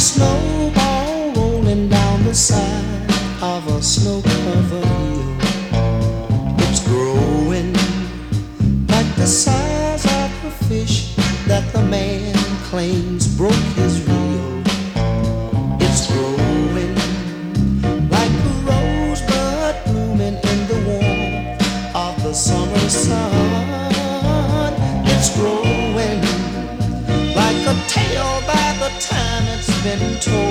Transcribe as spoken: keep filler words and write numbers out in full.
snowball rolling down the side of a snow-covered hill. It's growing like the size of a fish that the man claims broke his reel. It's growing like a rosebud blooming in the warmth of the summer sun. It's growing like a tale by the time it's been told.